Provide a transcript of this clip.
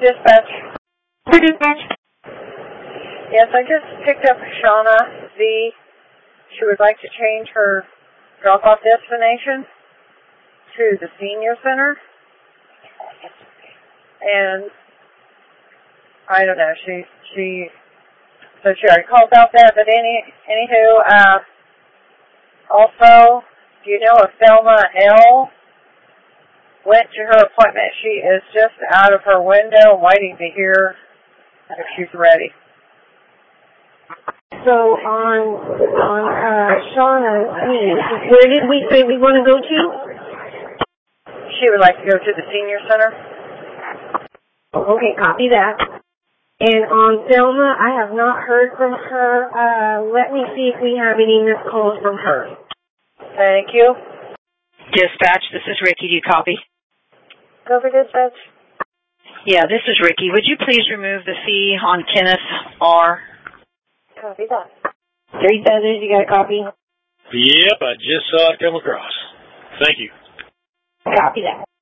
dispatch. For dispatch? Yes, I just picked up Shauna Z. She would like to change her drop-off destination to the senior center. And I don't know, she already called about that, but anywho, also, do you know if Thelma L. went to her appointment? She is just out of her window waiting to hear if she's ready. So on Shauna, where did we say we want to go to? She would like to go to the senior center. Okay, copy that. And on Thelma, I have not heard from her. Let me see if we have any missed calls from her. Thank you. Dispatch, this is Ricky. Do you copy? Go for dispatch. Yeah, this is Ricky. Would you please remove the fee on Kenneth R.? Copy that. 3 Feathers, you got a copy? Yep, I just saw it come across. Thank you. Copy that.